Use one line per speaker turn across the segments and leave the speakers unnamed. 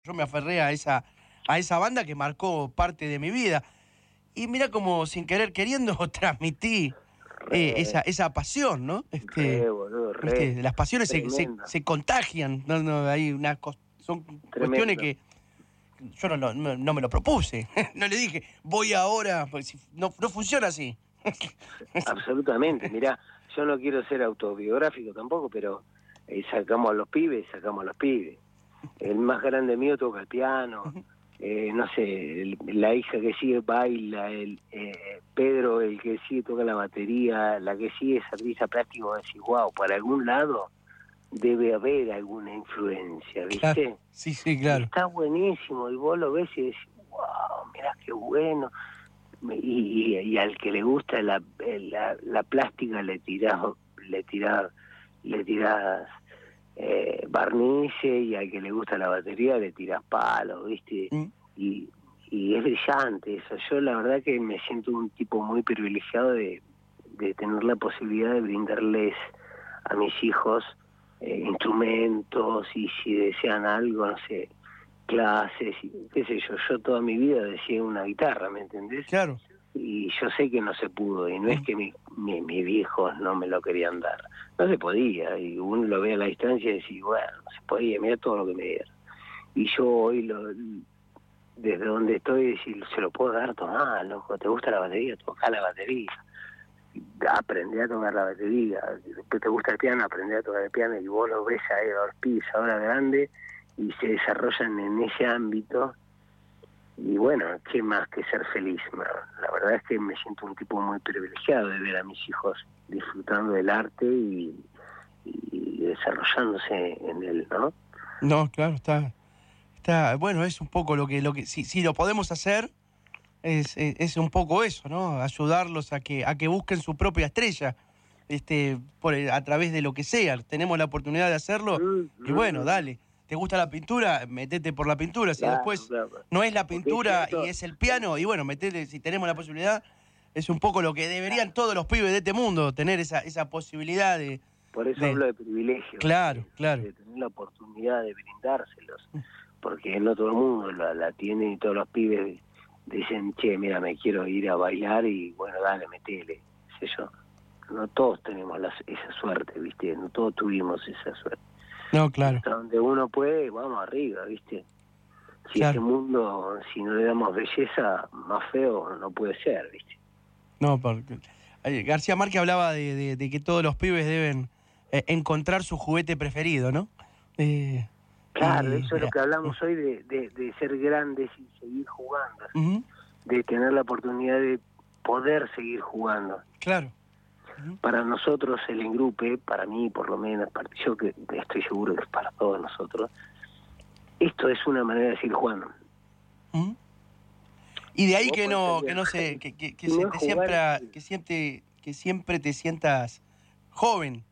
Yo me aferré a esa banda que marcó parte de mi vida. Y mira como sin querer queriendo transmití
Re,
esa pasión, ¿no?
boludo,
¿Viste? Las pasiones
tremendo,
se contagian. No, hay son cuestiones
tremendo.
que yo no me lo propuse. No le dije, voy ahora, porque no funciona así.
Absolutamente, mirá, yo no quiero ser autobiográfico tampoco, pero sacamos a los pibes. El más grande mío toca el piano, no sé, la hija que sigue baila, Pedro, el que sigue toca la batería, la que sigue es artista plástico, decís, wow, por algún lado debe haber alguna influencia,
Claro,
¿viste?
sí,
Y
claro.
está buenísimo, y vos lo ves y decís, wow, mirá qué bueno. Y al que le gusta la plástica le tirás barnices, y al que le gusta la batería le tirás palos, ¿viste?
Mm.
Y, y es brillante eso. Yo la verdad que me siento un tipo muy privilegiado de tener la posibilidad de brindarles a mis hijos instrumentos, y si desean algo, no sé, clases, y qué sé yo. Yo toda mi vida decía una guitarra, ¿me entendés?
Claro.
Y yo sé que no se pudo, y no es
Mm.
que mis viejos no me lo querían dar, no se podía, y uno lo ve a la distancia y dice, bueno, no se podía, mira todo lo que me dieron. Y yo hoy, desde donde estoy, si se lo puedo dar, tomá, loco, ¿te gusta la batería? Tocá la batería, aprendí a tocar la batería. Después te gusta el piano, aprendí a tocar el piano. Y vos lo ves ahí a los pibes ahora grandes y se desarrollan en ese ámbito. Y bueno, qué más que ser feliz. La verdad es que me siento un tipo muy privilegiado de ver a mis hijos disfrutando del arte y desarrollándose en él, ¿no?
No, claro, bueno, es un poco si lo podemos hacer, es un poco eso, ¿no? Ayudarlos a que busquen su propia estrella, a través de lo que sea. Tenemos la oportunidad de hacerlo, y bueno, dale. ¿Te gusta la pintura? Metete por la pintura. Si
Claro,
después
claro.
no es la
Porque es
pintura y
cierto,
es el piano, y bueno, metete, si tenemos la posibilidad, es un poco lo que deberían todos los pibes de este mundo, tener esa posibilidad
por eso
de...
hablo de privilegio,
Claro, claro.
de tener la oportunidad de brindárselos, porque no todo el mundo la tiene, y todos los pibes dicen, che, mira, me quiero ir a bailar, y bueno, dale, metele, sé yo. No todos tenemos esa suerte, ¿viste? No todos tuvimos esa suerte.
No,
Y
claro,
hasta donde uno puede, vamos arriba, ¿viste? Si este
claro.
mundo, si no le damos belleza, más feo no puede ser, ¿viste?
No, porque García Márquez hablaba de que todos los pibes deben encontrar su juguete preferido, ¿no? Eh,
Claro,
y
eso es lo que hablamos hoy de ser grandes y seguir jugando,
ujú,
de tener la oportunidad de poder seguir jugando.
claro. Ujú,
Para nosotros el engrupe, para mí por lo menos, yo que estoy seguro que es para todos nosotros, esto es una manera de seguir jugando.
ujú. Y de ahí
Vos podés salir,
que
si
se
no es
te
jugar,
que siempre te sientas joven,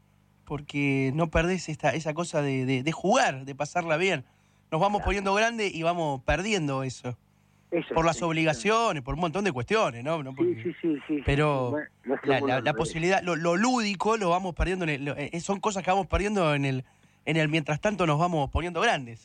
porque no perdés esa cosa de jugar, de pasarla bien. Nos vamos
claro,
poniendo grandes y vamos perdiendo eso.
eso
Por
es,
las obligaciones, por un montón de cuestiones, ¿no? No
sí,
porque,
sí, sí, sí, sí, sí,
pero
bueno, nuestro mundo
la
no es.
posibilidad, lo lúdico lo vamos perdiendo, son cosas que vamos perdiendo en el mientras tanto nos vamos poniendo grandes.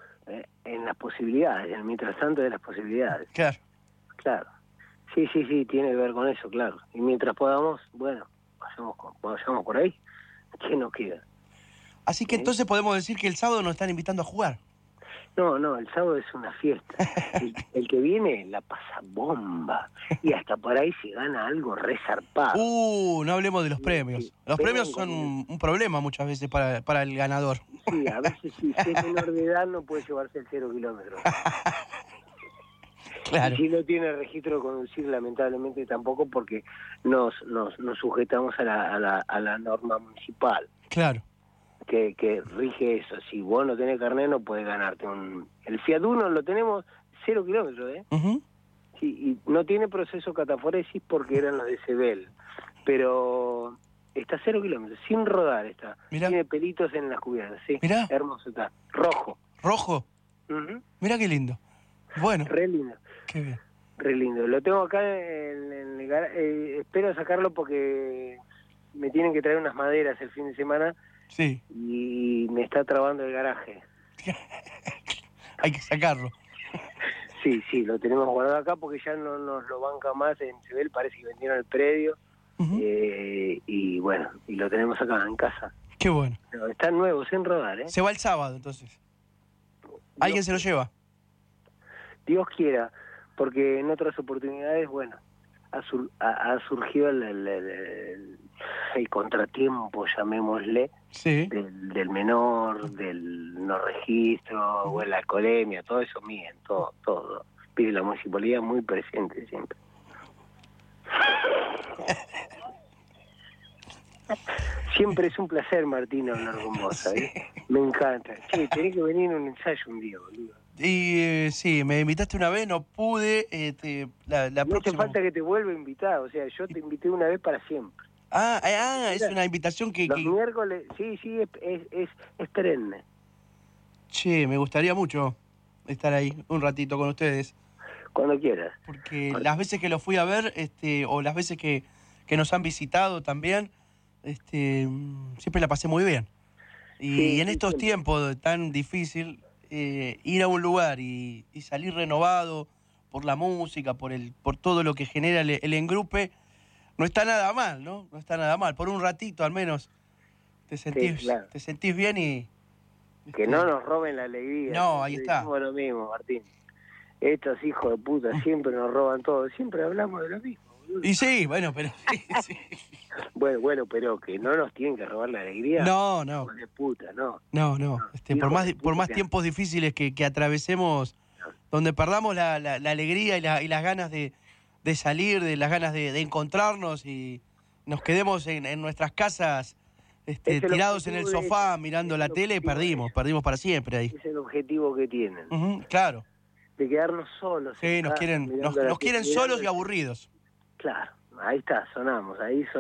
En las posibilidades, en el mientras tanto de las posibilidades,
Claro.
claro. Sí, sí, sí, tiene que ver con eso, claro. Y mientras podamos, bueno, vayamos por ahí. ¿Qué nos queda?
Así que
¿Eh?
entonces podemos decir que el sábado nos están invitando a jugar.
No, no, el sábado es una fiesta. El que viene la pasa bomba. Y hasta por ahí se gana algo resarpado.
No hablemos de los
Sí,
premios.
sí.
Los premios
Vengan
son
con el...
un problema muchas veces para el ganador.
Sí, a veces sí, si es menor de edad no puede llevarse el 0 kilómetros. Y
Claro,
si no tiene registro de conducir, lamentablemente tampoco, porque nos sujetamos a la norma municipal
claro.
que rige eso. Si vos no tenés carnet, no podés ganarte un... El Fiat Uno lo tenemos 0 kilómetros, ¿eh?
Ujú.
Sí, y no tiene proceso cataforesis porque eran los de Sebel, pero está 0 kilómetros, sin rodar está.
Mirá,
Tiene pelitos en las cubiertas, sí,
mirá,
hermoso está. Rojo.
rojo.
Ujú.
Mirá qué lindo. Bueno,
Re lindo.
qué bien.
Re lindo. Lo tengo acá en el espero sacarlo porque me tienen que traer unas maderas el fin de semana
Sí.
y me está trabando el garaje.
hay que sacarlo.
Sí, lo tenemos guardado acá porque ya no nos lo banca más en Cebel, parece que vendieron el predio.
Ujú.
Y bueno, y lo tenemos acá en casa.
Qué bueno.
Pero están nuevos, sin rodar, ¿eh?
Se va el sábado, entonces. ¿Alguien se lo lleva?
Dios quiera, porque en otras oportunidades, bueno, ha surgido el contratiempo, llamémosle,
Sí.
del menor, del no registro, o la alcoholemia, todo eso miden, todo. Pide la municipalidad muy presente siempre. Siempre es un placer, Martín, hablar con vos, ¿sabés? Me encanta. Che, tenés que venir a un ensayo un día, boludo.
Y sí, me invitaste una vez, no pude. La
No hace
próxima.
falta que te vuelva a invitar, o sea, yo te invité una vez para siempre.
Es una invitación que...
Los miércoles, sí, es perenne.
Che, me gustaría mucho estar ahí un ratito con ustedes.
Cuando quieras.
Porque las veces que los fui a ver, o las veces que nos han visitado también, siempre la pasé muy bien. Y
Sí,
en estos
siempre.
tiempos tan difícil, ir a un lugar y salir renovado por la música, por todo lo que genera el engrupe, no está nada mal, ¿no? No está nada mal. Por un ratito al menos te sentís,
claro.
te sentís bien y...
Que no nos roben la alegría.
No, ahí está.
Decimos lo mismo, Martín. Estos hijos de puta siempre nos roban todo. Siempre hablamos de lo mismo, boludo.
Y sí, bueno, pero... sí.
Bueno, pero que no nos tienen que robar la alegría.
No.
Hijos de puta, no.
No.
Hijos de
Por
puta
más tiempos difíciles que atravesemos, donde perdamos la alegría y las ganas de salir, de las ganas de encontrarnos y nos quedemos en nuestras casas tirados en el sofá mirando la tele, perdimos para siempre ahí.
Es el objetivo que tienen.
Claro.
De quedarnos solos.
Sí, nos quieren solos y aburridos.
Claro, ahí sonamos.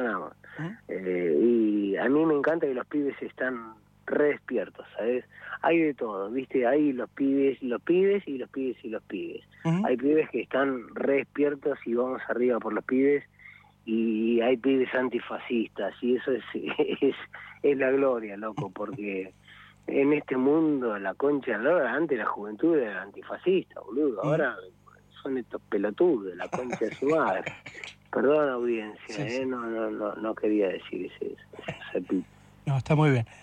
Y a mí me encanta que los pibes están re despiertos, ¿sabes? Hay de todo, ¿viste? Hay los pibes y los pibes. Hay pibes que están re despiertos y vamos arriba por los pibes, y hay pibes antifascistas, y eso es la gloria, loco, porque en este mundo, la concha de la lora, antes la juventud era antifascista, boludo, ahora son estos pelotudos, la concha de su madre. Perdón, audiencia,
Sí.
No quería decir ese pito.
No, está muy bien.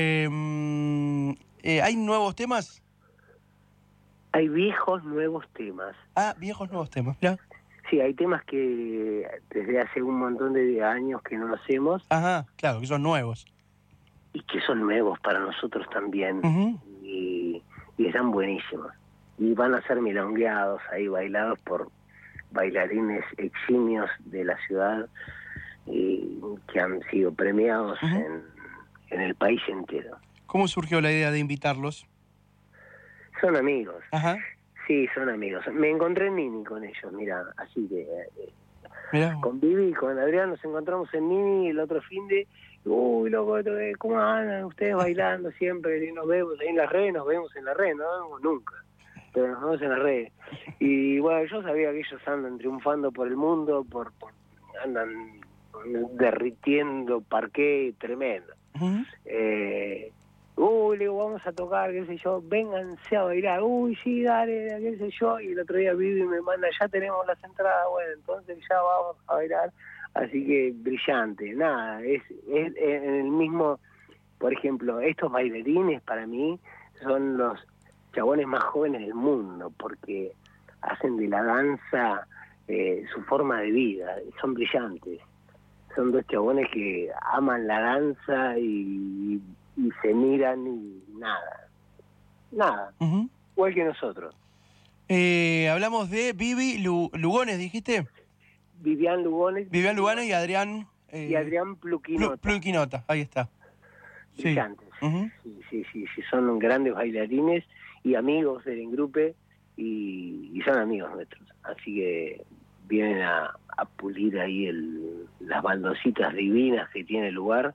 ¿Hay nuevos temas?
Hay viejos nuevos temas.
Viejos nuevos temas, mirá.
Sí, hay temas que desde hace un montón de años que no hacemos.
Ajá, claro, que son nuevos.
Y que son nuevos para nosotros también. Y están buenísimos. Y van a ser milongueados ahí, bailados por bailarines eximios de la ciudad, que han sido premiados en el país entero.
¿Cómo surgió la idea de invitarlos?
Son amigos.
Ajá.
Sí, son amigos. Me encontré en Nini con ellos, mira, así que...
Mirá.
Con Vivi y con Adrián nos encontramos en Nini el otro fin de... Uy, loco, ¿cómo andan ustedes bailando siempre? Y nos vemos ahí en las redes, no nos vemos nunca, pero nos vemos en las redes. Y bueno, yo sabía que ellos andan triunfando por el mundo, andan derritiendo parqué tremendo. Le digo, vamos a tocar, qué sé yo, vénganse a bailar. Uy, sí, dale, qué sé yo. Y el otro día Vivi me manda, ya tenemos las entradas, bueno, entonces ya vamos a bailar. Así que brillante, nada, es en el mismo, por ejemplo, estos bailarines para mí son los chabones más jóvenes del mundo, porque hacen de la danza su forma de vida, son brillantes. Son dos chabones que aman la danza y se miran y nada, igual que nosotros.
Hablamos de Vivi Lugones, ¿dijiste?
Vivian Lugones
y Adrián...
y Adrián Pluquinota.
Pluquinota, ahí está.
Brillantes. Sí, son grandes bailarines y amigos del engrupe, y son amigos nuestros. Así que vienen a pulir ahí las baldositas divinas que tiene el lugar.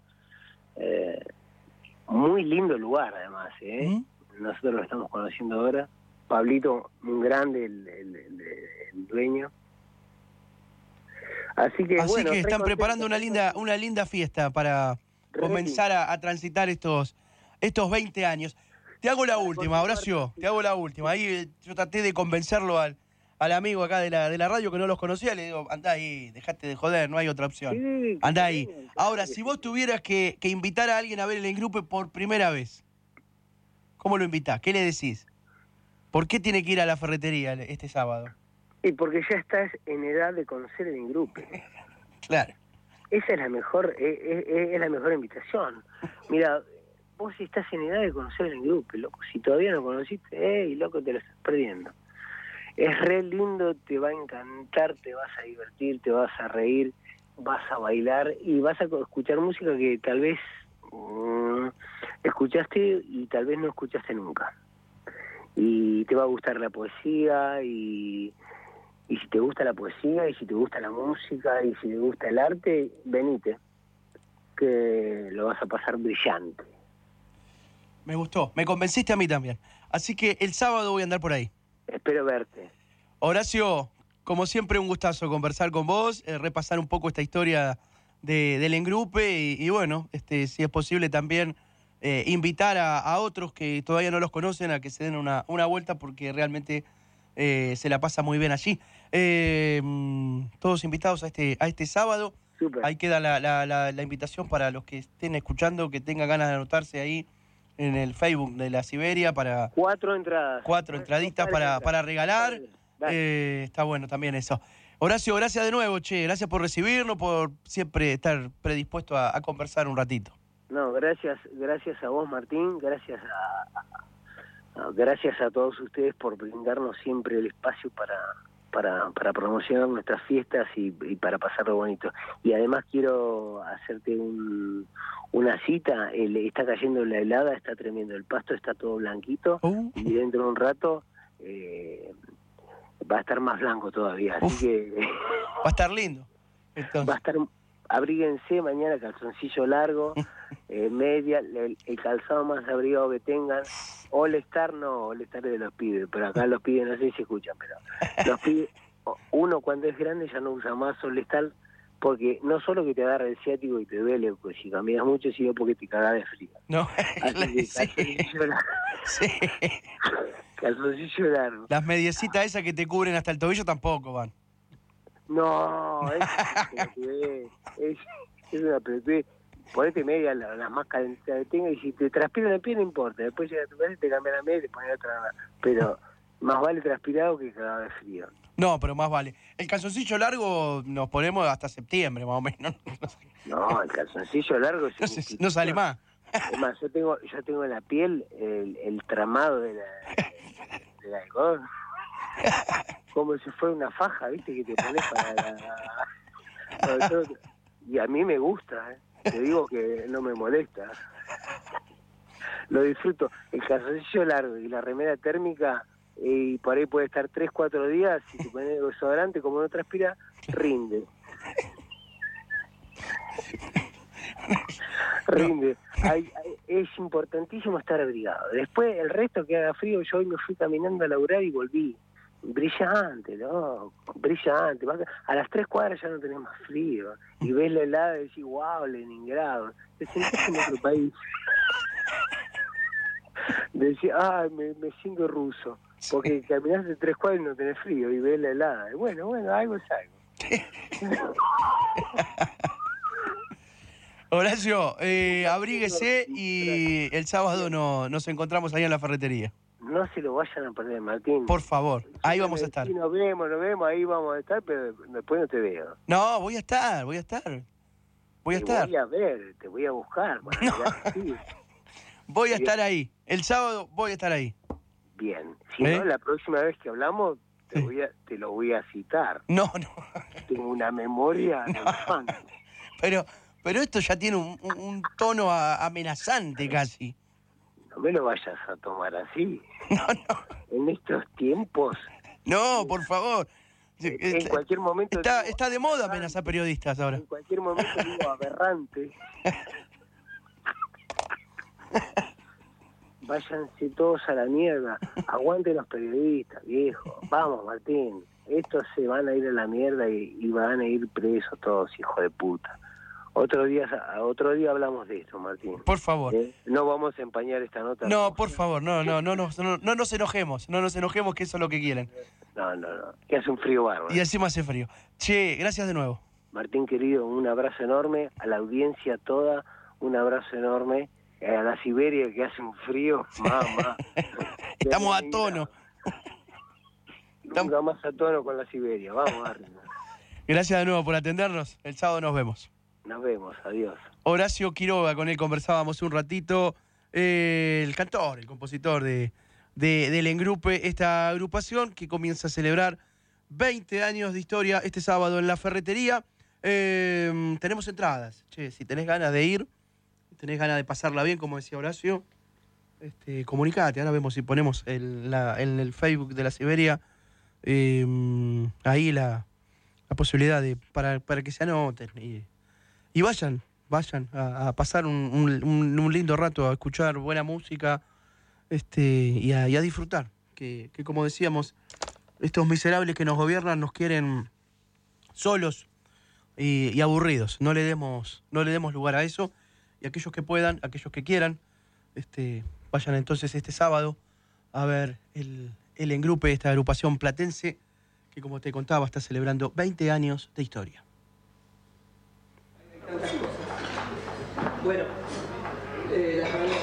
Muy lindo lugar, además, Nosotros lo estamos conociendo ahora. Pablito, un grande, el dueño. Así que
están preparando una linda fiesta para comenzar a transitar estos 20 años. Te hago la
Para
última,
continuar,
Horacio, te hago la última. Ahí yo traté de convencerlo al amigo acá de la radio que no los conocía, le digo, andá ahí, dejate de joder, no hay otra opción.
Sí, que
Andá
se
ahí.
vengan, claro
Ahora,
que
si
sí.
vos tuvieras que invitar a alguien a ver el Engrupe por primera vez, ¿cómo lo invitás? ¿Qué le decís? ¿Por qué tiene que ir a la ferretería este sábado?
Y porque ya estás en edad de conocer el Engrupe.
Claro.
Esa es la mejor, es la mejor invitación. Mira, vos estás en edad de conocer el Engrupe, loco. Si todavía no conociste, loco, te lo estás perdiendo. Es re lindo, te va a encantar, te vas a divertir, te vas a reír, vas a bailar y vas a escuchar música que tal vez escuchaste y tal vez no escuchaste nunca. Y te va a gustar la poesía y si te gusta la poesía y si te gusta la música y si te gusta el arte, venite, que lo vas a pasar brillante.
Me gustó, me convenciste a mí también. Así que el sábado voy a andar por ahí.
Espero verte.
Horacio, como siempre un gustazo conversar con vos, repasar un poco esta historia del Engrupe y bueno, si es posible también invitar a otros que todavía no los conocen a que se den una vuelta porque realmente se la pasa muy bien allí. Todos invitados a este sábado.
Súper.
Ahí queda la invitación para los que estén escuchando, que tengan ganas de anotarse ahí en el Facebook de la Siberia para
4 entradas.
4 entraditas para regalar. Está bueno también eso. Horacio, gracias de nuevo, che. Gracias por recibirnos, por siempre estar predispuesto a conversar un ratito.
No, gracias a vos, Martín, gracias a todos ustedes por brindarnos siempre el espacio para promocionar nuestras fiestas y para pasarlo bonito. Y además quiero hacerte una cita, está cayendo la helada, está tremendo, el pasto está todo blanquito y dentro de un rato va a estar más blanco todavía, así que
va a estar lindo. Entonces.
Va a estar, abríguense mañana, calzoncillo largo, media, el calzado más abrigado que tengan. All Star es de los pibes, pero acá los pibes no sé si se escuchan, pero los pibes, uno cuando es grande ya no usa más All Star porque no solo que te agarra el ciático y te duele pues, si caminas mucho, sino porque te cagas de frío.
No,
así que calzoncillo largo. Sí. Calzoncillo largo.
Las mediecitas esas que te cubren hasta el tobillo tampoco van.
No, es una pelotudez. Ponete media las más calentitas que tenga y si te transpiran el pie no importa. Después llega a tu casa y te cambian la media y te pones otra. Pero más vale transpirado que cagado de frío.
No, pero más vale. El calzoncillo largo nos ponemos hasta septiembre, más o menos.
No, el calzoncillo largo
no sale más.
Es más, yo tengo en la piel el tramado del algodón. Como si fuera una faja, ¿viste? Que te pones para y a mí me gusta, Te digo que no me molesta. Lo disfruto. El calzoncillo largo y la remera térmica, y por ahí puede estar 3-4 días, si te pones el desodorante, como no transpira, rinde. Rinde. Es importantísimo estar abrigado. Después, el resto que haga frío, yo hoy me fui caminando a laburar y volví. Brillante, ¿no? Brillante. A las 3 cuadras ya no tenés más frío. Y ves la helada y decís, wow, Leningrado. Te sentís en otro país. Decís, me siento ruso. Porque caminás de 3 cuadras y no tenés frío. Y ves la helada. Y bueno, algo es algo.
Horacio, abríguese y el sábado nos encontramos ahí en la ferretería.
No se lo vayan a perder, Martín.
Por favor, ahí vamos a estar.
Sí, nos vemos, ahí vamos a estar, pero después no te veo.
No, voy a estar. Voy a estar.
Te voy a ver, te voy a buscar.
No. Voy a estar ahí. El sábado voy a estar ahí.
Bien. Si no, la próxima vez que hablamos, te lo voy a citar.
No.
Tengo una memoria de elefante.
Pero esto ya tiene un tono amenazante casi.
No me lo vayas a tomar así.
No.
En estos tiempos.
No, por favor.
En cualquier momento.
Está de moda amenazar periodistas ahora.
En cualquier momento digo aberrante. Váyanse todos a la mierda. Aguanten los periodistas, viejo. Vamos, Martín. Estos se van a ir a la mierda y van a ir presos todos, hijo de puta. Otro día hablamos de esto, Martín.
Por favor.
No vamos a empañar esta nota.
No, por favor, no nos enojemos, que eso es lo que quieren.
No, que hace un frío bárbaro.
Y encima hace frío. Che, gracias de nuevo.
Martín, querido, un abrazo enorme, a la audiencia toda, un abrazo enorme, a la Siberia que hace un frío, mamá.
Estamos a tono.
Nunca más a tono con la Siberia, vamos arriba.
Gracias de nuevo por atendernos, el sábado nos vemos.
Nos vemos, adiós.
Horacio Quiroga, con él conversábamos un ratito, el cantor, el compositor del Engrupe, esta agrupación que comienza a celebrar 20 años de historia este sábado en la Ferretería. Tenemos entradas, che, si tenés ganas de ir, tenés ganas de pasarla bien, como decía Horacio, comunicate, ahora vemos si ponemos en el Facebook de la Siberia ahí la posibilidad para que se anoten y vayan a pasar un lindo rato, a escuchar buena música y a disfrutar, que como decíamos, estos miserables que nos gobiernan nos quieren solos y aburridos. No le demos lugar a eso, y aquellos que puedan, aquellos que quieran, vayan entonces este sábado a ver el Engrupe, esta agrupación platense que, como te contaba, está celebrando 20 años de historia.
Bueno, las preguntas.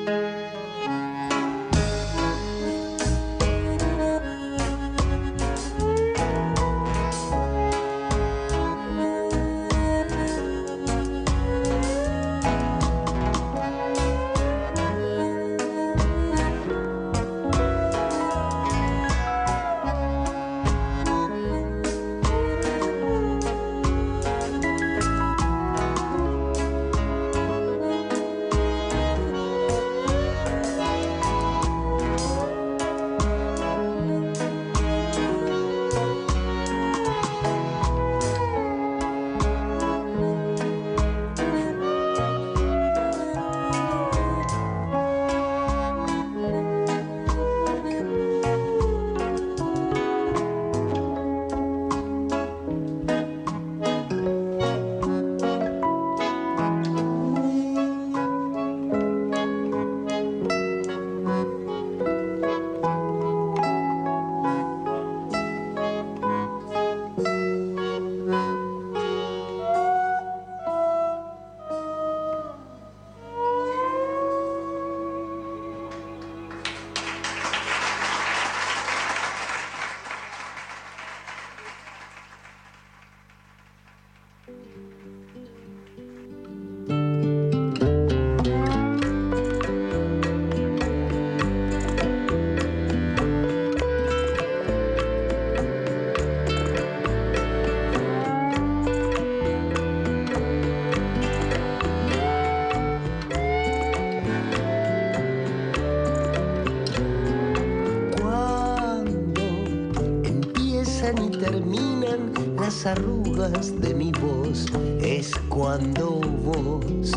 Arrugas de mi voz es cuando vos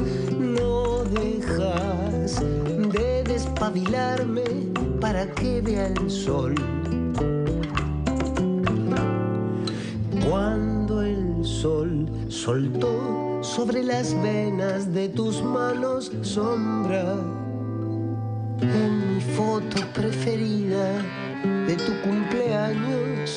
no dejas de despabilarme para que vea el sol. Cuando el sol soltó sobre las venas de tus manos sombra en mi foto preferida de tu cumpleaños.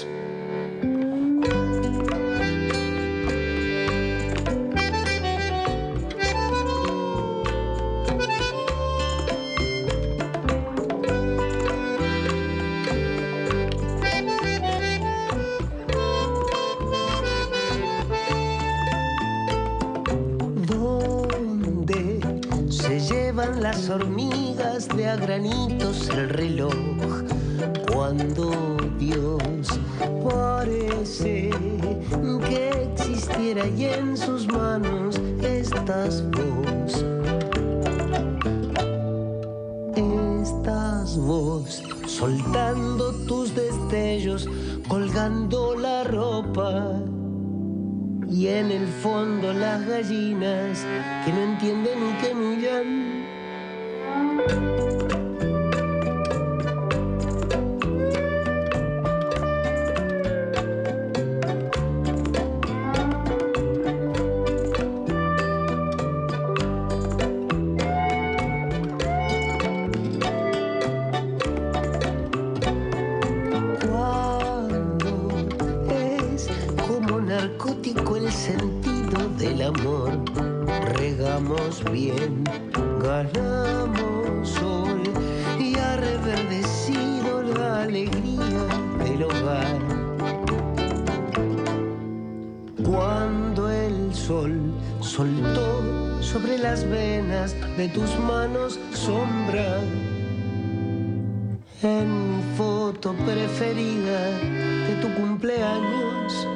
Las hormigas de a granitos el reloj, cuando Dios parece que existiera y en sus manos estás vos, soltando tus destellos, colgando la ropa. Y en el fondo las gallinas que no entienden ni que millan. Bien, ganamos sol y ha reverdecido la alegría del hogar. Cuando el sol soltó sobre las venas de tus manos sombra en mi foto preferida de tu cumpleaños.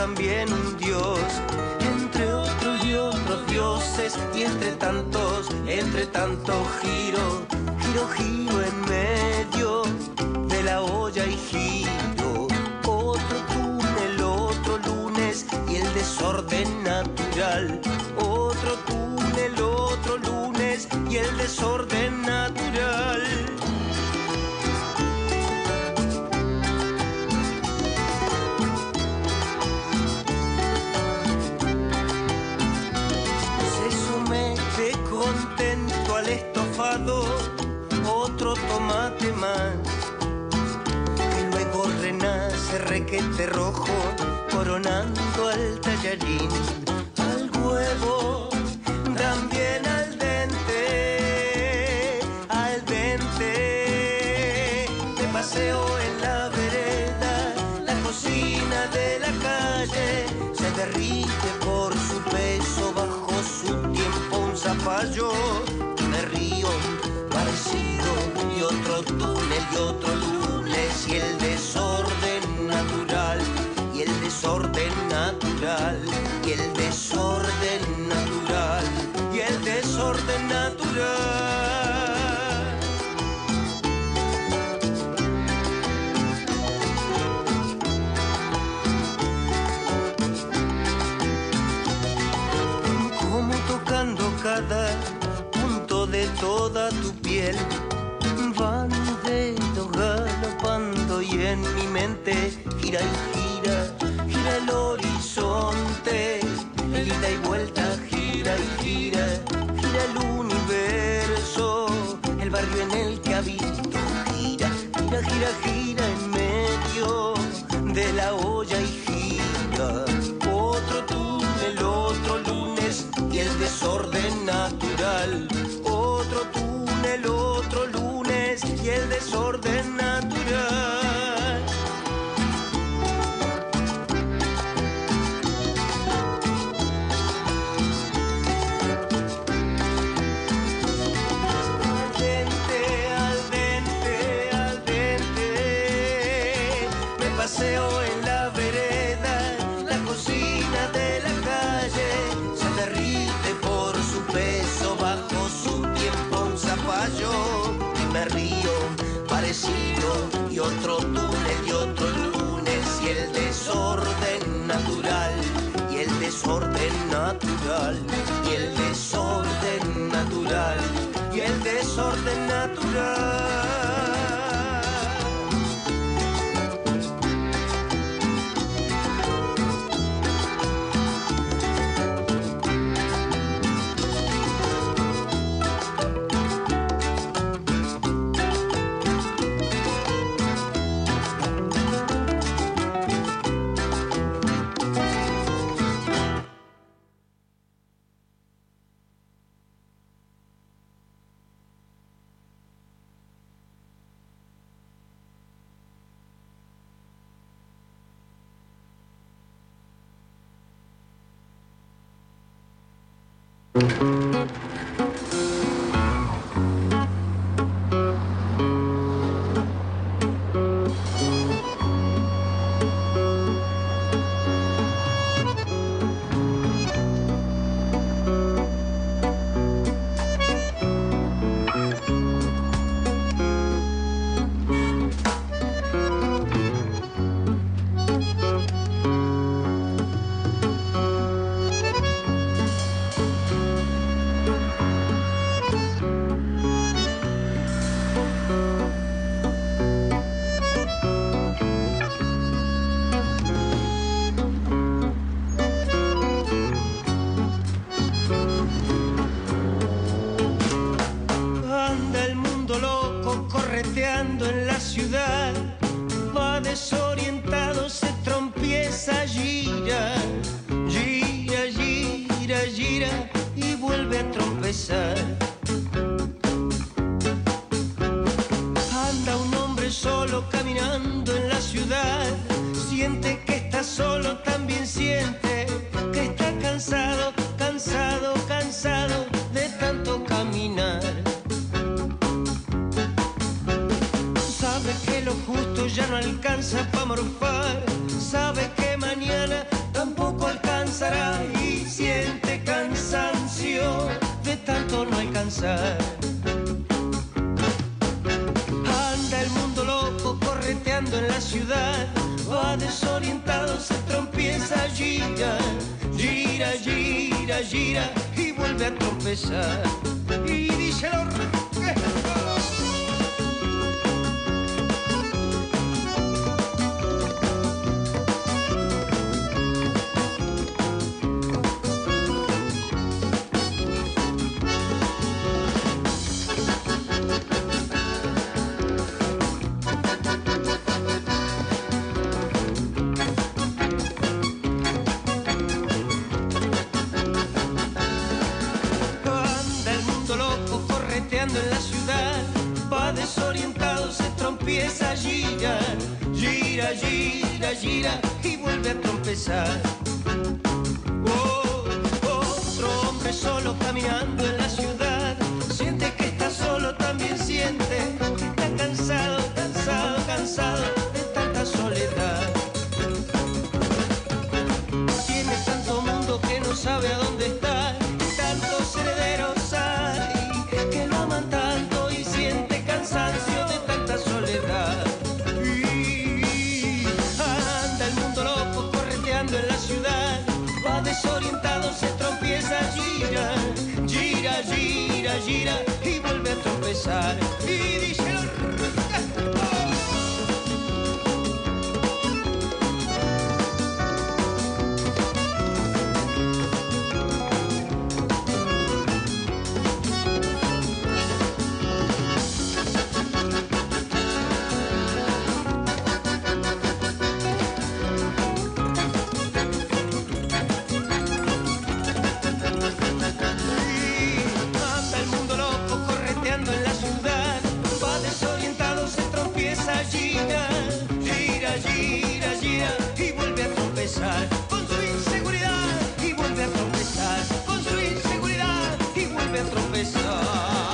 también un dios, entre otros y otros dioses, y entre tanto giro, giro, giro en medio de la olla y giro. Otro túnel, otro lunes, y el desorden natural. Otro túnel, otro lunes, y el desorden natural. Contento al estofado, otro tomate más, que luego renace requete rojo, coronando al tallarín, al huevo, también al dente, al dente. Me paseo en la vereda, la cocina de la calle se derrite por su peso, bajo su tiempo un zapallo. Me río parecido, y otro túnel y otro lunes, y el desorden natural, y el desorden natural, y el desorden natural, y el desorden natural. Cada punto de toda tu piel van dedos galopando, y en mi mente gira y gira, gira el horizonte, el ida y vuelta gira y gira, gira el universo, el barrio en el que habito gira, gira, gira, gira en medio de la olla y gira. Otro túnel, otro lunes, y el desorden natural. Otro túnel, otro lunes, y el desorden natural. Al dente, al dente, al dente. Me paseo en la vereda, la cocina de la calle se derrite por su peso, bajo su tiempo un zapallo. Y me río parecido, y otro túnel y otro lunes, y el desorden natural, y el desorden natural, y el desorden natural, y el desorden natural. trompezar. Anda el mundo loco correteando en la ciudad, va desorientado, se tropieza, gira, gira, gira, gira y vuelve a tropezar. Y dice el orquesta. En la ciudad, va desorientado, se tropieza, gira, gira, gira, gira y vuelve a tropezar. Oh, otro hombre solo caminando en la ciudad, siente que está solo, también siente que está cansado, cansado, cansado de tanta soledad. Tiene tanto mundo que no sabe a dónde está, tantos herederos hay que lo aman tanto y siente cansancio de tanta soledad. Y anda el mundo loco correteando en la ciudad, va desorientado, se tropieza, gira, gira, gira, gira y vuelve a tropezar. Y dice gira, gira, gira, gira y vuelve a tropezar con su inseguridad y vuelve a tropezar con su inseguridad y vuelve a tropezar.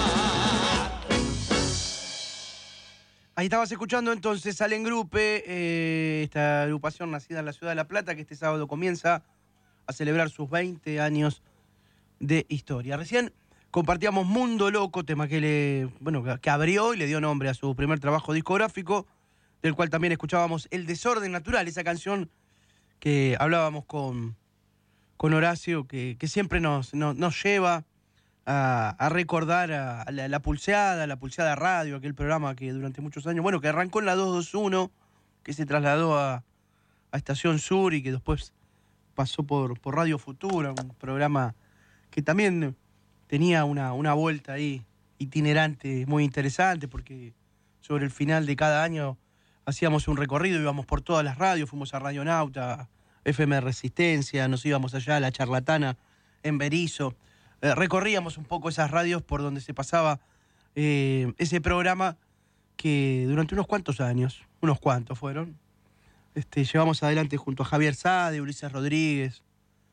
Ahí estabas escuchando entonces al Engrupe, esta agrupación nacida en la ciudad de La Plata, que este sábado comienza a celebrar sus 20 años de historia. Recién compartíamos Mundo Loco, tema que abrió y le dio nombre a su primer trabajo discográfico, del cual también escuchábamos El Desorden Natural, esa canción que hablábamos con Horacio, que siempre nos lleva a recordar a la Pulseada Radio, aquel programa que durante muchos años, que arrancó en la 221, que se trasladó a Estación Sur y que después pasó por Radio Futura, un programa que también tenía una vuelta ahí itinerante muy interesante, porque sobre el final de cada año hacíamos un recorrido, íbamos por todas las radios, fuimos a Radio Nauta, FM Resistencia, nos íbamos allá a La Charlatana, en Berizo, recorríamos un poco esas radios por donde se pasaba ese programa que durante unos cuantos años, unos cuantos fueron, llevamos adelante junto a Javier Sade, Ulises Rodríguez,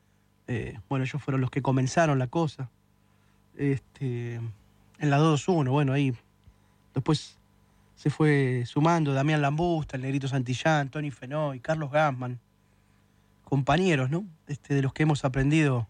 ellos fueron los que comenzaron la cosa. En la 221, ahí después se fue sumando Damián Lambusta, el Negrito Santillán, Tony Fenoy, Carlos Gassman, compañeros, ¿no? De los que hemos aprendido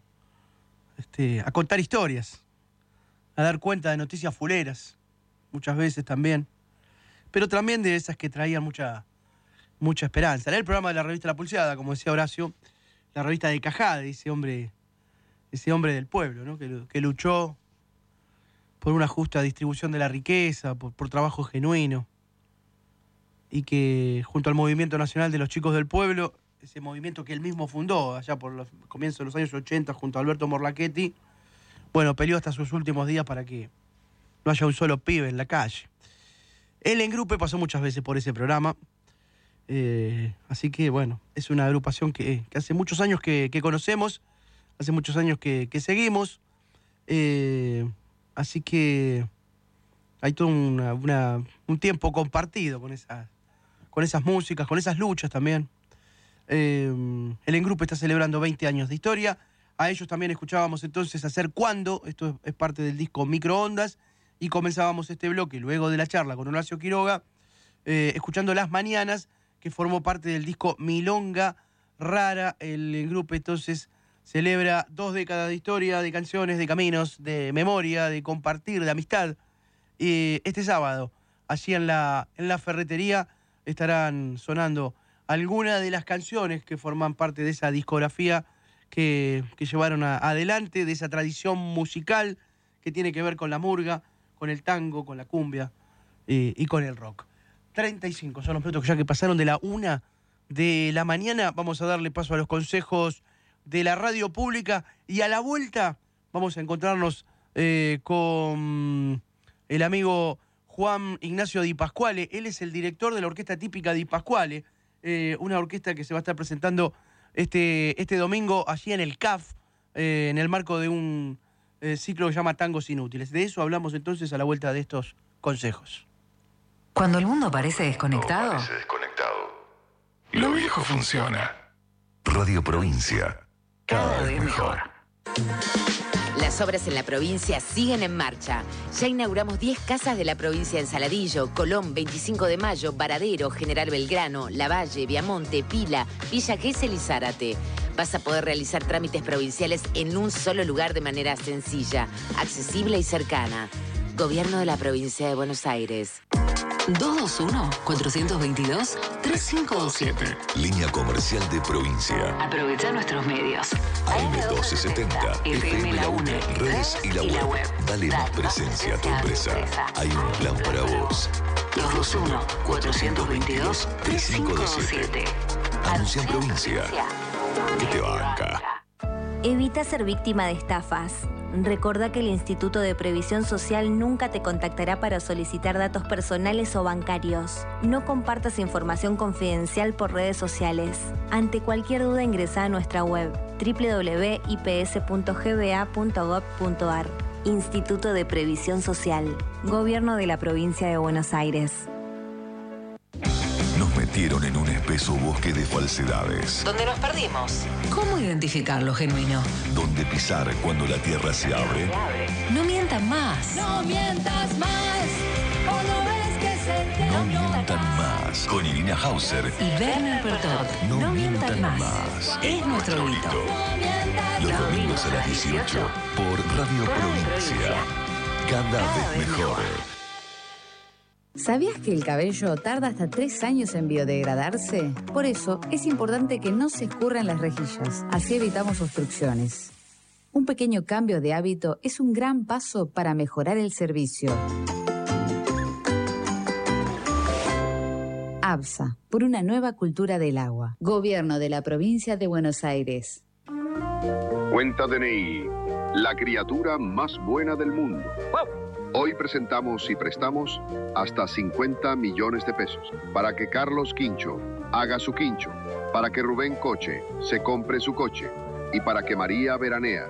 a contar historias, a dar cuenta de noticias fuleras, muchas veces también, pero también de esas que traían mucha esperanza. Era el programa de la revista La Pulseada, como decía Horacio, la revista de Cajade, ese hombre del pueblo, ¿no? Que luchó por una justa distribución de la riqueza, por trabajo genuino, y que junto al Movimiento Nacional de los Chicos del Pueblo, ese movimiento que él mismo fundó allá por los comienzos de los años 80 junto a Alberto Morlachetti, peleó hasta sus últimos días para que no haya un solo pibe en la calle. El Engrupe pasó muchas veces por ese programa, así que es una agrupación que hace muchos años que conocemos, hace muchos años que seguimos, así que hay todo un tiempo compartido con esas músicas, con esas luchas también. El Engrupe está celebrando 20 años de historia. A ellos también escuchábamos entonces Hacer Cuando, esto es parte del disco Microondas, y comenzábamos este bloque, luego de la charla con Horacio Quiroga, escuchando Las Mañanas, que formó parte del disco Milonga Rara. El Engrupe entonces celebra 2 décadas de historia, de canciones, de caminos, de memoria, de compartir, de amistad. Este sábado, allí en la ferretería, estarán sonando algunas de las canciones que forman parte de esa discografía que llevaron adelante, de esa tradición musical que tiene que ver con la murga, con el tango, con la cumbia y con el rock. 35 son los minutos ya que pasaron de la 1 de la mañana. Vamos a darle paso a los consejos de la radio pública y a la vuelta vamos a encontrarnos con el amigo Juan Ignacio Di Pasquale. Él es el director de la Orquesta Típica Di Pasquale, una orquesta que se va a estar presentando este domingo allí en el CAF, en el marco de un ciclo que se llama Tangos Inútiles. De eso hablamos entonces a la vuelta de estos consejos.
Cuando el mundo parece desconectado,
lo viejo funciona. Radio Provincia, cada vez mejor.
Las obras en la provincia siguen en marcha. Ya inauguramos 10 casas de la provincia en Saladillo, Colón, 25 de Mayo, Varadero, General Belgrano, Lavalle, Viamonte, Pila, Villa Gesell y Zárate. Vas a poder realizar trámites provinciales en un solo lugar de manera sencilla, accesible y cercana. Gobierno de la Provincia de Buenos Aires.
221-422-3527.
Línea comercial de provincia.
Aprovecha nuestros medios.
AM1270, FM La UNE, redes y la web. Dale más presencia a tu empresa. Hay un plan para vos.
221-422-3527.
Anuncia en provincia. Que te banca.
Evita ser víctima de estafas. Recordá que el Instituto de Previsión Social nunca te contactará para solicitar datos personales o bancarios. No compartas información confidencial por redes sociales. Ante cualquier duda ingresá a nuestra web www.ips.gba.gov.ar. Instituto de Previsión Social. Gobierno de la Provincia de Buenos Aires.
Nos metieron en un espeso bosque de falsedades.
¿Dónde nos perdimos? ¿Cómo identificar lo genuino?
Donde pisar cuando la tierra se abre.
No mientan más.
No mientas más. ¿O no ves que se te
No mientan más. Con Irina Hauser
Y Werner Pertot.
No mientan más.
Es nuestro grito.
Los domingos a las 18 por Radio Provincia. Cada vez mejor.
¿Sabías que el cabello tarda hasta 3 años en biodegradarse? Por eso es importante que no se escurran las rejillas, así evitamos obstrucciones. Un pequeño cambio de hábito es un gran paso para mejorar el servicio. ABSA, por una nueva cultura del agua. Gobierno de la Provincia de Buenos Aires.
Cuenta DNI, la criatura más buena del mundo. Hoy presentamos y prestamos hasta 50 millones de pesos para que Carlos Quincho haga su quincho, para que Rubén Coche se compre su coche y para que María veranee.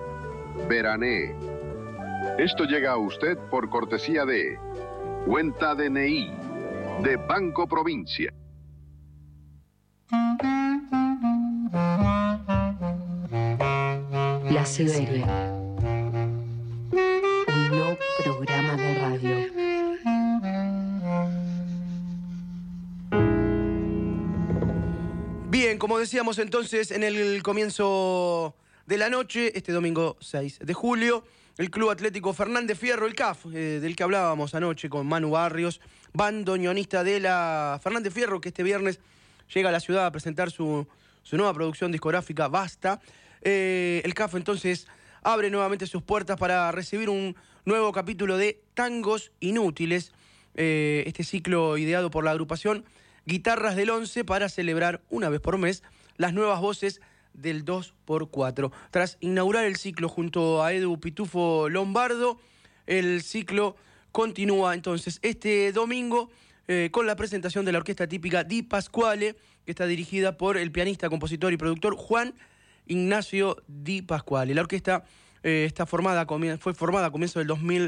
Esto llega a usted por cortesía de Cuenta DNI de Banco Provincia.
La Siberia. Un nuevo programa de radio.
Bien, como decíamos entonces en el comienzo de la noche, este domingo 6 de julio, el Club Atlético Fernández Fierro, el CAF, del que hablábamos anoche con Manu Barrios, bandoneonista de la Fernández Fierro, que este viernes llega a la ciudad a presentar su nueva producción discográfica, Basta. El CAF entonces abre nuevamente sus puertas para recibir un nuevo capítulo de Tangos Inútiles, este ciclo ideado por la agrupación Guitarras del 11 para celebrar una vez por mes las nuevas voces del 2x4. Tras inaugurar el ciclo junto a Edu Pitufo Lombardo, el ciclo continúa entonces este domingo con la presentación de la Orquesta Típica Di Pasquale, que está dirigida por el pianista, compositor y productor Juan Ignacio Di Pasquale. La orquesta fue formada a comienzos del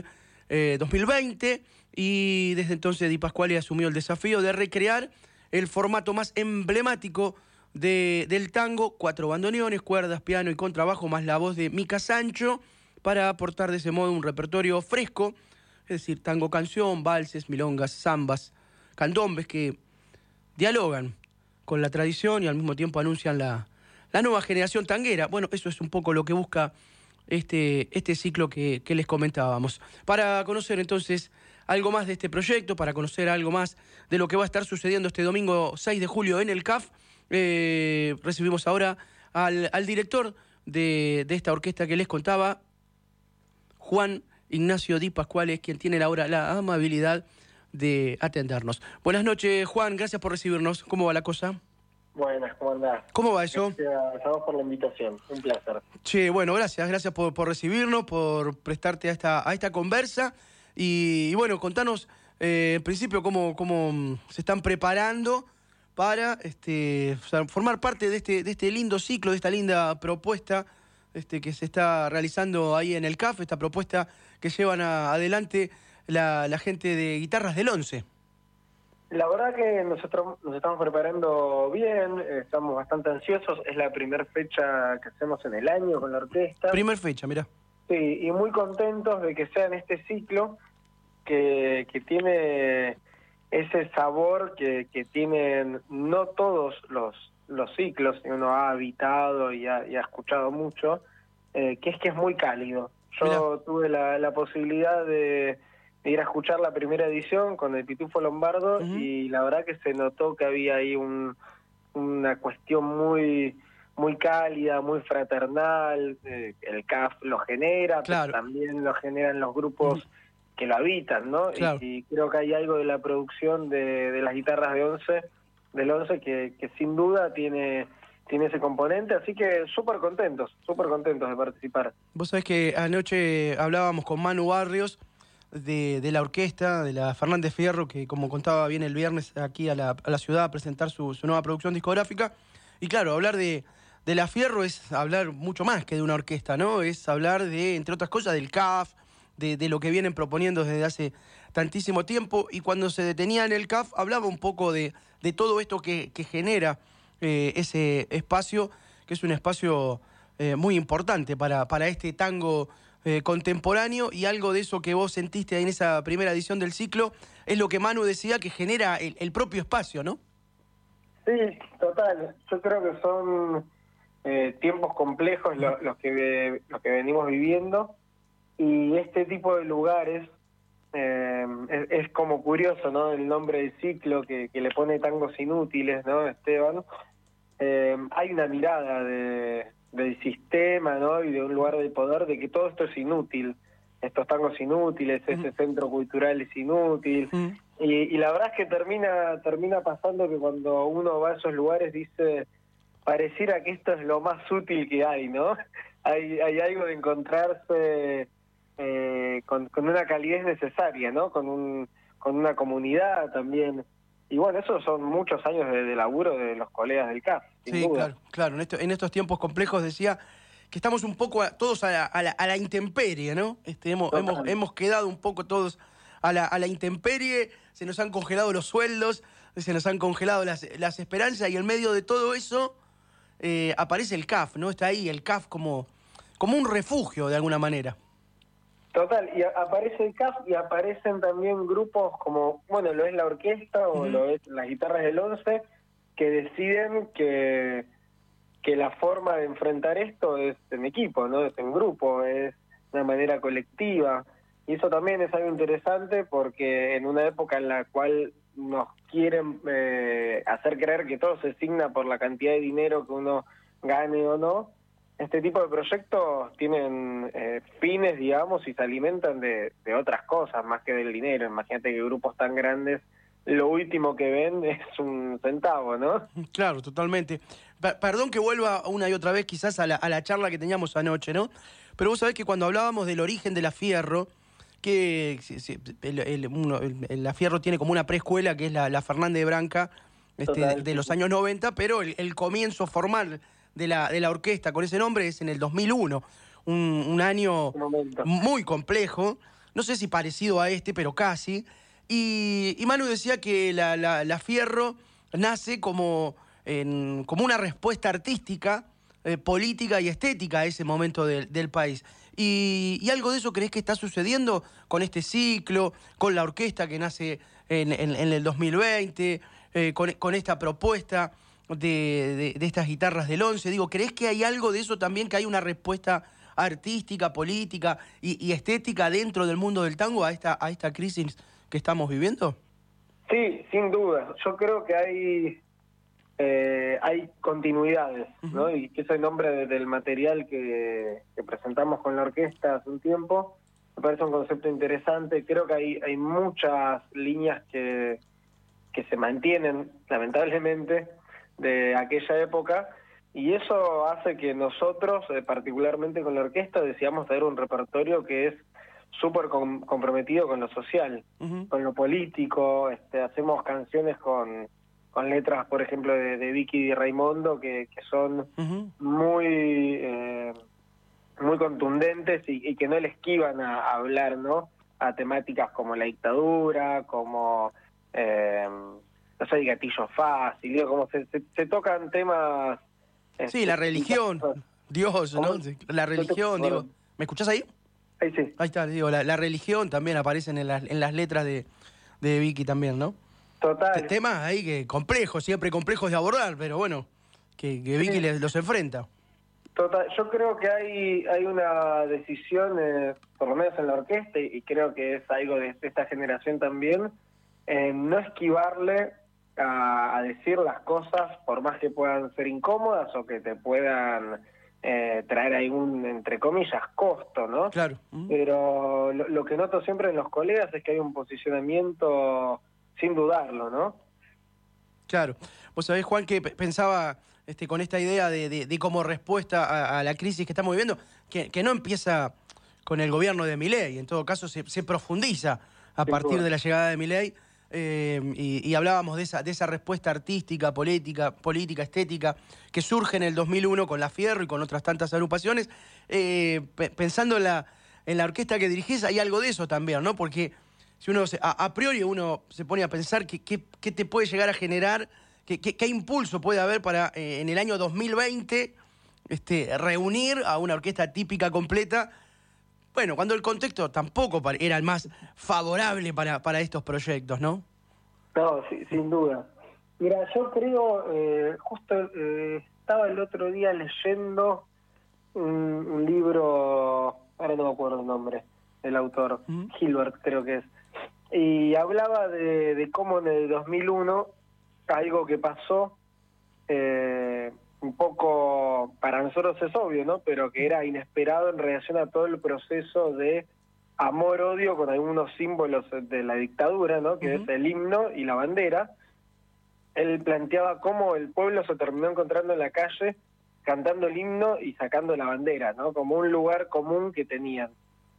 2020 y desde entonces Di Pasquale asumió el desafío de recrear el formato más emblemático del tango: 4 bandoneones, cuerdas, piano y contrabajo, más la voz de Mica Sancho, para aportar de ese modo un repertorio fresco, es decir, tango canción, valses, milongas, zambas, candombes que dialogan con la tradición y al mismo tiempo anuncian la la nueva generación tanguera. Bueno, eso es un poco lo que busca este ciclo que les comentábamos. Para conocer entonces algo más de este proyecto, para conocer algo más de lo que va a estar sucediendo este domingo 6 de julio en el CAF, recibimos ahora al director de esta orquesta que les contaba, Juan Ignacio Di Pasquale, quien tiene ahora la amabilidad de atendernos. Buenas noches, Juan, gracias por recibirnos. ¿Cómo va la cosa?
Buenas, ¿cómo andás?
¿Cómo va eso?
Gracias a vos por la invitación, un placer.
Che, bueno, gracias por recibirnos, por prestarte a esta conversa. Y bueno, contanos, en principio, cómo se están preparando para formar parte de este lindo ciclo, de esta linda propuesta que se está realizando ahí en el CAF, esta propuesta que llevan adelante la gente de Guitarras del Once.
La verdad que nosotros nos estamos preparando bien, estamos bastante ansiosos, es la primera fecha que hacemos en el año con la orquesta.
Primer fecha, mirá.
Sí, y muy contentos de que sea en este ciclo que tiene ese sabor que tienen no todos los ciclos, que uno ha habitado y ha escuchado mucho, que es muy cálido. Yo tuve la posibilidad de ir a escuchar la primera edición con el Pitufo Lombardo y la verdad que se notó que había ahí una cuestión muy cálida, muy fraternal. El CAF lo genera, pero también lo generan los grupos que lo habitan, ¿no?
Claro.
Y creo que hay algo de la producción de las guitarras del Once que sin duda tiene ese componente, así que súper contentos de participar.
Vos sabés que anoche hablábamos con Manu Barrios de la orquesta, de la Fernández Fierro, que como contaba bien el viernes aquí a la ciudad a presentar su nueva producción discográfica. Y claro, hablar de la Fierro es hablar mucho más que de una orquesta, ¿no? Es hablar de, entre otras cosas, del CAF, de lo que vienen proponiendo desde hace tantísimo tiempo. Y cuando se detenía en el CAF, hablaba un poco de todo esto que genera ese espacio, que es un espacio muy importante para este tango contemporáneo, y algo de eso que vos sentiste en esa primera edición del ciclo es lo que Manu decía, que genera el propio espacio, ¿no?
Sí, total. Yo creo que son tiempos complejos los que venimos viviendo, y este tipo de lugares es como curioso, ¿no? El nombre del ciclo que le pone Tangos Inútiles, ¿no, Esteban? Hay una mirada del sistema, ¿no? Y de un lugar de poder, de que todo esto es inútil, estos tangos inútiles, ese centro cultural es inútil, y la verdad es que termina pasando que cuando uno va a esos lugares dice, pareciera que esto es lo más útil que hay, ¿no? Hay algo de encontrarse con una calidez necesaria, ¿no? Con una comunidad también. Y bueno, esos son muchos años de laburo de los colegas del CAF, sin duda.
Claro. En estos tiempos complejos decía que estamos un poco todos a la intemperie, ¿no? Hemos quedado un poco todos a la intemperie, se nos han congelado los sueldos, se nos han congelado las esperanzas, y en medio de todo eso aparece el CAF, ¿no? Está ahí el CAF como un refugio de alguna manera.
Total, y aparece el CAF y aparecen también grupos como, bueno, lo es la orquesta o lo es las guitarras del Once, que deciden que la forma de enfrentar esto es en equipo, ¿no? Es en grupo, es de una manera colectiva. Y eso también es algo interesante porque en una época en la cual nos quieren hacer creer que todo se asigna por la cantidad de dinero que uno gane o no, este tipo de proyectos tienen fines, digamos, y se alimentan de otras cosas más que del dinero. Imagínate que grupos tan grandes, lo último que ven es un centavo, ¿no?
Claro, totalmente. Perdón que vuelva una y otra vez quizás a la charla que teníamos anoche, ¿no? Pero vos sabés que cuando hablábamos del origen de la Fierro, que la Fierro tiene como una preescuela que es la Fernández de Branca de los años 90, pero el comienzo formal de la orquesta con ese nombre es en el 2001, un año muy complejo, no sé si parecido a este, pero casi, y Manu decía que la Fierro nace como una respuesta artística, política y estética a ese momento del país. ¿Y algo de eso crees que está sucediendo con este ciclo, con la orquesta que nace en el 2020, con esta propuesta de estas guitarras del 11. Digo, ¿crees que hay algo de eso también, que hay una respuesta artística, política y estética dentro del mundo del tango a esta crisis que estamos viviendo?
Sí, sin duda. Yo creo que hay continuidades, ¿no? Y que es el nombre del material que presentamos con la orquesta hace un tiempo. Me parece un concepto interesante. Creo que hay muchas líneas que se mantienen, lamentablemente, de aquella época, y eso hace que nosotros, particularmente con la orquesta, deseamos tener un repertorio que es súper comprometido con lo social, con lo político. Hacemos canciones con letras, por ejemplo, de Vicky y de Raimundo, que son muy contundentes y que no le esquivan a hablar, ¿no?, a temáticas como la dictadura, como no sé, el gatillo fácil, digo, como se tocan temas...
Sí, la religión, Dios, ¿no? La religión, digo... ¿Me escuchás ahí?
Ahí sí.
Ahí está, digo, la religión también aparecen en las letras de Vicky también, ¿no?
Total.
Temas ahí que complejos, siempre complejos de abordar, pero bueno, que Vicky los enfrenta.
Total, yo creo que hay una decisión, por lo menos en la orquesta, y creo que es algo de esta generación también, no esquivarle a decir las cosas, por más que puedan ser incómodas o que te puedan traer algún, entre comillas, costo, ¿no?
Claro.
Pero lo que noto siempre en los colegas es que hay un posicionamiento sin dudarlo, ¿no?
Claro. Vos sabés, Juan, que pensaba con esta idea de como respuesta a la crisis que estamos viviendo, que no empieza con el gobierno de Milei, en todo caso se profundiza a partir de la llegada de Milei, y hablábamos de esa respuesta artística, política, estética, que surge en el 2001 con La Fierro y con otras tantas agrupaciones. Pensando en la orquesta que dirigís, hay algo de eso también, ¿no? Porque si uno a priori uno se pone a pensar qué te puede llegar a generar, qué impulso puede haber para en el año 2020 reunir a una orquesta típica completa, bueno, cuando el contexto tampoco era el más favorable para estos proyectos, ¿no?
No, sí, sin duda. Mira, yo creo, justo estaba el otro día leyendo un libro, ahora no me acuerdo el nombre del autor, Hilbert creo que es, y hablaba de cómo en el 2001 algo que pasó, un poco para nosotros es obvio, ¿no?, pero que era inesperado en relación a todo el proceso de amor-odio con algunos símbolos de la dictadura, ¿no?, que es el himno y la bandera. Él planteaba cómo el pueblo se terminó encontrando en la calle cantando el himno y sacando la bandera, ¿no?, como un lugar común que teníamos.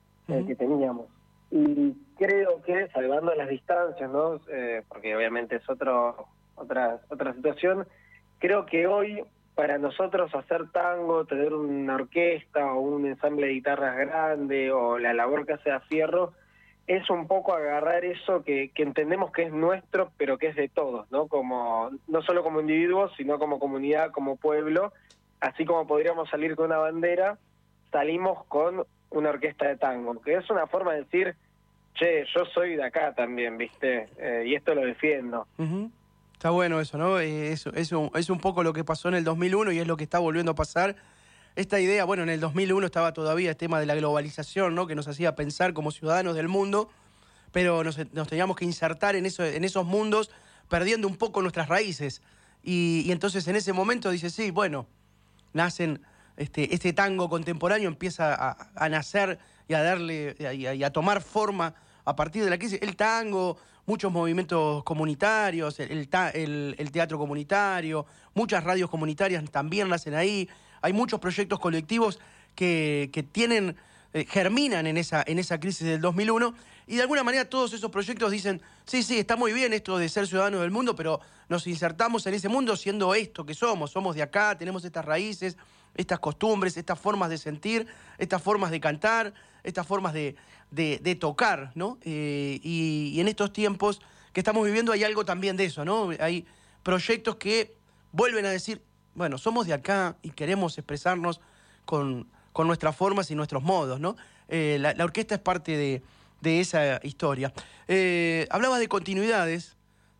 Y creo que, salvando las distancias, ¿no?, porque obviamente es otra situación, creo que hoy para nosotros hacer tango, tener una orquesta o un ensamble de guitarras grande o la labor que hace La Fierro, es un poco agarrar eso que entendemos que es nuestro, pero que es de todos, ¿no? Como no solo como individuos, sino como comunidad, como pueblo. Así como podríamos salir con una bandera, salimos con una orquesta de tango, que es una forma de decir, che, yo soy de acá también, ¿viste? Y esto lo defiendo.
Está bueno eso, ¿no? Es un poco lo que pasó en el 2001 y es lo que está volviendo a pasar. Esta idea, bueno, en el 2001 estaba todavía el tema de la globalización, ¿no?, que nos hacía pensar como ciudadanos del mundo, pero nos teníamos que insertar en esos mundos, perdiendo un poco nuestras raíces. Y entonces en ese momento dice, sí, bueno, nacen este tango contemporáneo, empieza a nacer y a darle y a tomar forma a partir de la crisis. El tango, muchos movimientos comunitarios, el teatro comunitario, muchas radios comunitarias también nacen ahí. Hay muchos proyectos colectivos que germinan en esa crisis del 2001, y de alguna manera todos esos proyectos dicen, sí, está muy bien esto de ser ciudadanos del mundo, pero nos insertamos en ese mundo siendo esto que somos de acá, tenemos estas raíces, estas costumbres, estas formas de sentir, estas formas de cantar, estas formas de tocar, ¿no? Y en estos tiempos que estamos viviendo hay algo también de eso, ¿no? Hay proyectos que vuelven a decir, bueno, somos de acá y queremos expresarnos con nuestras formas y nuestros modos, ¿no? La orquesta es parte de esa historia. Hablabas de continuidades,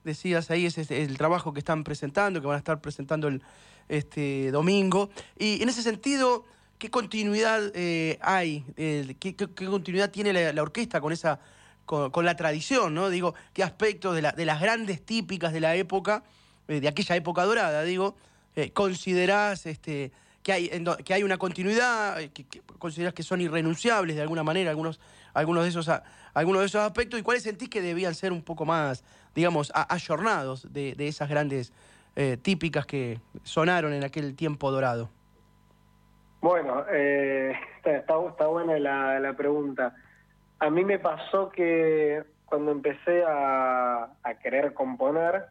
decías ahí, ese es el trabajo que están presentando, que van a estar presentando este domingo. Y en ese sentido, ¿qué continuidad hay? ¿Qué continuidad tiene la orquesta con la tradición, ¿no? Digo, ¿qué aspectos de las grandes típicas de la época, de aquella época dorada, digo, considerás que hay una continuidad, que considerás que son irrenunciables de alguna manera algunos de esos aspectos, y cuáles sentís que debían ser un poco más, digamos, ayornados de esas grandes típicas que sonaron en aquel tiempo dorado?
Bueno, está buena la pregunta. A mí me pasó que cuando empecé a querer componer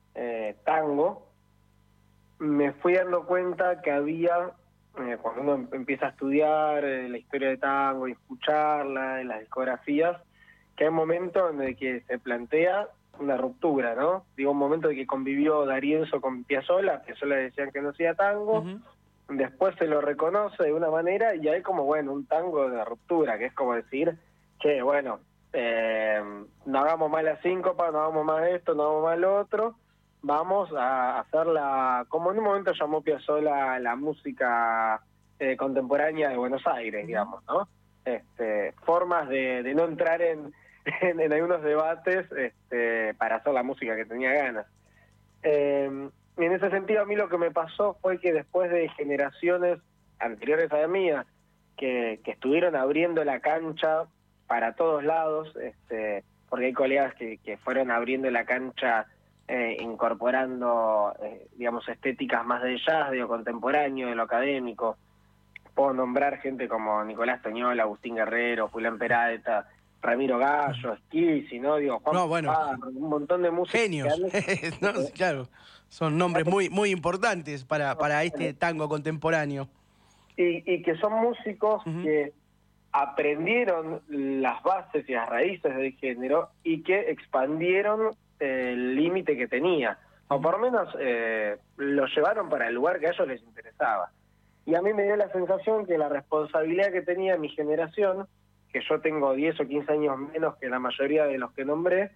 tango, me fui dando cuenta que había, cuando uno empieza a estudiar la historia de tango y escucharla en las discografías, que hay un momento en el que se plantea una ruptura, ¿no? Digo, un momento en que convivió D'Arienzo con Piazzolla decían que no hacía tango, después se lo reconoce de una manera y hay como, bueno, un tango de ruptura, que es como decir, che, bueno, no hagamos más la síncopa, no hagamos más esto, no hagamos más lo otro, vamos a hacerla, como en un momento llamó Piazzolla la música contemporánea de Buenos Aires, digamos, ¿no? Formas de no entrar en algunos debates para hacer la música que tenía ganas. En ese sentido, a mí lo que me pasó fue que después de generaciones anteriores a la mía, que estuvieron abriendo la cancha para todos lados, porque hay colegas que fueron abriendo la cancha incorporando, digamos, estéticas más de jazz, de lo contemporáneo, de lo académico. Puedo nombrar gente como Nicolás Toñola, Agustín Guerrero, Julián Peralta, Ramiro Gallo, Skisi, ¿no? Digo, Juan Parro, un montón de músicos.
Genios, no, claro. Son nombres muy, muy importantes para este tango contemporáneo.
Y que son músicos que aprendieron las bases y las raíces del género y que expandieron el límite que tenía, o por lo menos lo llevaron para el lugar que a ellos les interesaba. Y a mí me dio la sensación que la responsabilidad que tenía mi generación, que yo tengo 10 o 15 años menos que la mayoría de los que nombré,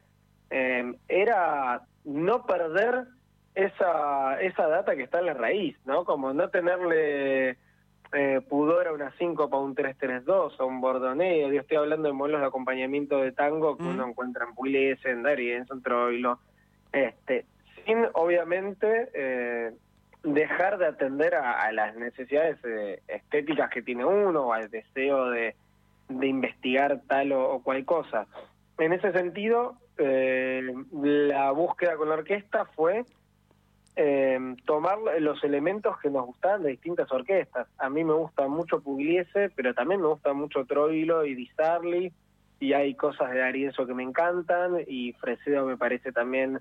era no perder esa data que está en la raíz, ¿no? Como no tenerle pudor a una síncopa, un 3-3-2, a un bordoneo. Yo estoy hablando de modelos de acompañamiento de tango que uno encuentra en Pugliese, en D'Arienzo, en Troilo, sin obviamente dejar de atender a las necesidades estéticas que tiene uno, o al deseo de investigar tal o cual cosa. En ese sentido, la búsqueda con la orquesta fue tomar los elementos que nos gustaban de distintas orquestas. A mí me gusta mucho Pugliese, pero también me gusta mucho Troilo y Di Sarli, y hay cosas de D'Arienzo que me encantan, y Fresedo me parece también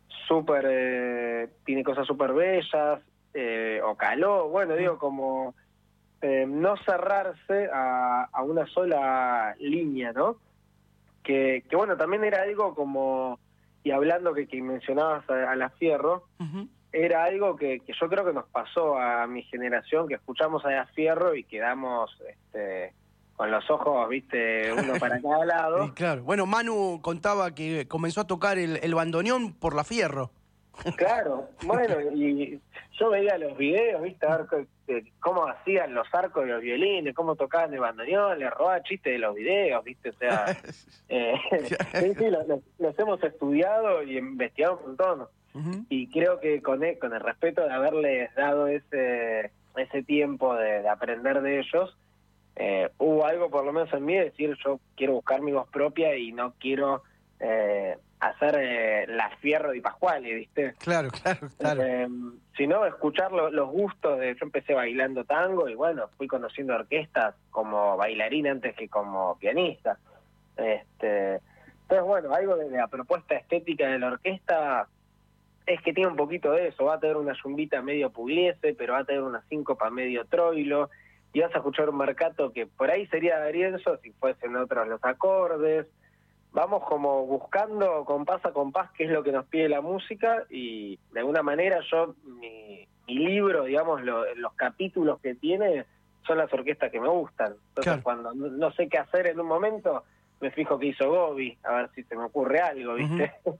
tiene cosas súper bellas, o Caló, bueno, digo, como no cerrarse a una sola línea, ¿no? Que bueno, también era algo como, y hablando que mencionabas a La Fierro, era algo que yo creo que nos pasó a mi generación, que escuchamos a La Fierro y quedamos con los ojos, viste, uno para cada lado.
Sí, claro. Bueno, Manu contaba que comenzó a tocar el bandoneón por La Fierro.
Claro, bueno, y yo veía los videos, viste, a ver cómo hacían los arcos de los violines, cómo tocaban el bandoneón, le robaba chistes de los videos, viste, o sea, sí, los hemos estudiado y investigado un montón, y creo que con el respeto de haberles dado ese tiempo de aprender de ellos, hubo algo por lo menos en mí de decir, yo quiero buscar mi voz propia y no quiero hacer La Fierro y Pascuale, ¿viste?
Claro.
Sino escuchar los gustos yo empecé bailando tango y bueno, fui conociendo orquestas como bailarín antes que como pianista. Entonces bueno, algo de la propuesta estética de la orquesta es que tiene un poquito de eso, va a tener una zumbita medio Pugliese, pero va a tener una síncopa medio Troilo, y vas a escuchar un marcato que por ahí sería D'Arienzo si fuesen otros los acordes. Vamos como buscando compás a compás qué es lo que nos pide la música, y de alguna manera mi libro, digamos, los capítulos que tiene son las orquestas que me gustan. Entonces cuando no sé qué hacer en un momento, me fijo qué hizo Gobi, a ver si se me ocurre algo, ¿viste?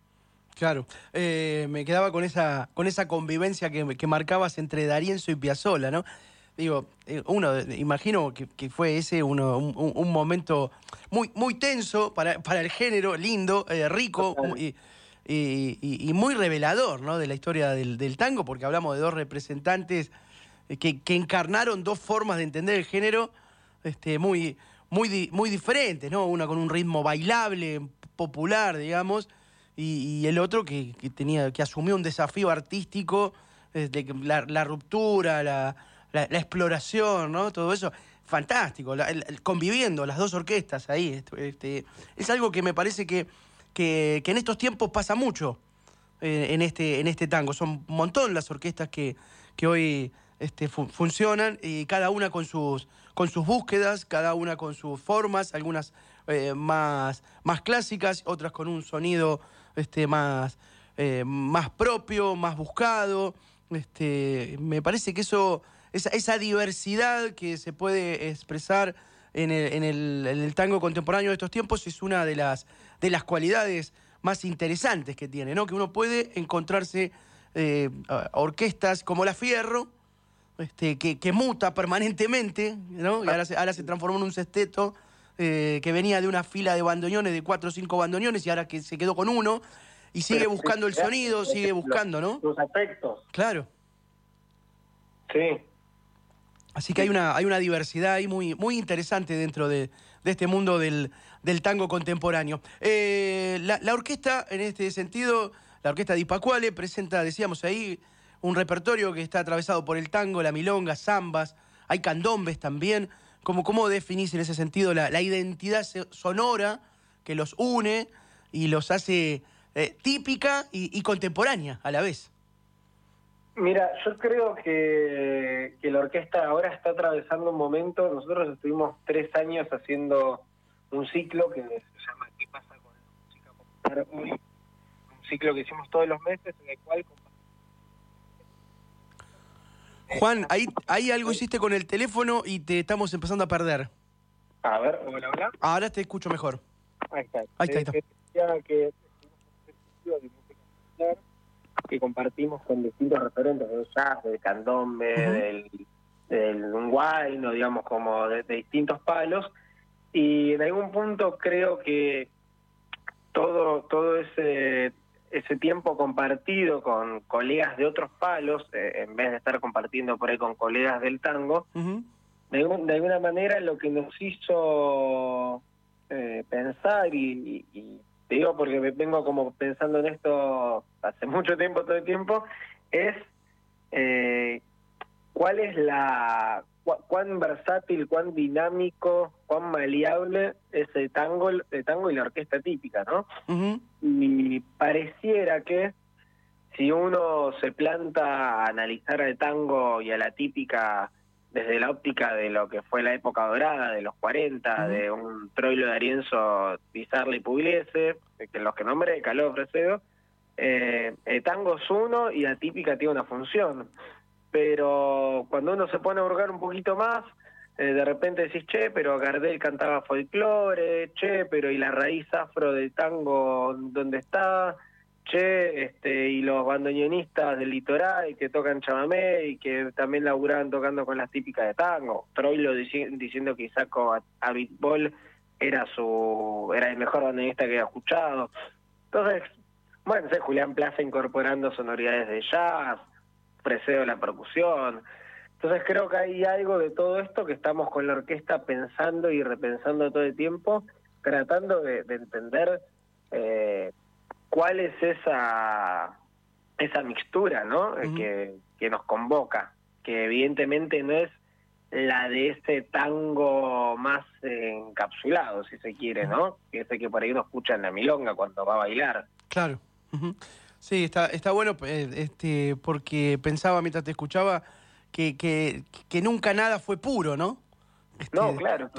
Claro, me quedaba con esa convivencia que marcabas entre D'Arienzo y Piazzolla, ¿no? Digo, imagino que fue ese un momento muy tenso para el género, lindo, rico y muy revelador, ¿no? De la historia del tango, porque hablamos de dos representantes que encarnaron dos formas de entender el género muy diferentes, ¿no? Una con un ritmo bailable, popular, digamos, y el otro que asumió un desafío artístico, la ruptura, la exploración, ¿no? Todo eso, fantástico, conviviendo las dos orquestas ahí. Es algo que me parece que en estos tiempos pasa mucho en este tango. Son un montón las orquestas que hoy funcionan, y cada una con sus búsquedas, cada una con sus formas, algunas más clásicas, otras con un sonido más propio, más buscado. Me parece que esa diversidad que se puede expresar en el tango contemporáneo de estos tiempos es una de las cualidades más interesantes que tiene, ¿no? Que uno puede encontrarse orquestas como La Fierro, que muta permanentemente, ¿no? Y ahora se transformó en un sexteto que venía de una fila de bandoneones, de 4 o 5 bandoneones, y ahora que se quedó con uno, y sigue buscando el sonido, sigue buscando, ¿no?
Los aspectos.
Claro.
Sí.
Así que hay una diversidad ahí muy interesante dentro de este mundo del tango contemporáneo. La orquesta, en este sentido, la orquesta Di Pasquale presenta, decíamos ahí, un repertorio que está atravesado por el tango, la milonga, zambas, hay candombes también. ¿Cómo definís en ese sentido la identidad sonora que los une y los hace típica y contemporánea a la vez?
Mira, yo creo que la orquesta ahora está atravesando un momento. Nosotros estuvimos 3 años haciendo un ciclo que se llama ¿Qué pasa con la música popular hoy? Un ciclo que hicimos todos los meses, en el cual...
Juan, ahí algo hiciste con el teléfono y te estamos empezando a perder.
A ver, hola.
Ahora te escucho mejor.
Ahí está.
Ahí está.
Decía que de música popular que compartimos con distintos referentes del jazz, del candombe, del guayno, digamos, como de distintos palos, y en algún punto creo que todo ese tiempo compartido con colegas de otros palos, en vez de estar compartiendo por ahí con colegas del tango, de alguna manera lo que nos hizo pensar, y te digo porque me vengo como pensando en esto hace mucho tiempo, todo el tiempo, es cuál es cuán versátil, cuán dinámico, cuán maleable es el tango y la orquesta típica, ¿no? Y pareciera que si uno se planta a analizar el tango y a la típica desde la óptica de lo que fue la época dorada, de los 40, de un Troilo de D'Arienzo, Di Sarli y Pugliese, que los que nombré, Caló, Fresedo, el tango es uno y la típica tiene una función. Pero cuando uno se pone a hurgar un poquito más, de repente decís, che, pero Gardel cantaba folclore, che, pero ¿y la raíz afro del tango dónde está? Che, y los bandoneonistas del litoral que tocan chamamé y que también laburaban tocando con las típicas de tango. Troilo diciendo que Isaco Abitbol era el mejor bandoneonista que había escuchado. Entonces, bueno, Julián Plaza incorporando sonoridades de jazz, Fresedo la percusión. Entonces creo que hay algo de todo esto que estamos con la orquesta pensando y repensando todo el tiempo, tratando de entender cuál es esa mixtura, ¿no? Que nos convoca, que evidentemente no es la de ese tango más encapsulado, si se quiere, ¿no? Que ese que por ahí uno escucha en la milonga cuando va a bailar.
Claro. Sí, está bueno, porque pensaba mientras te escuchaba que nunca nada fue puro, ¿no?
No, claro.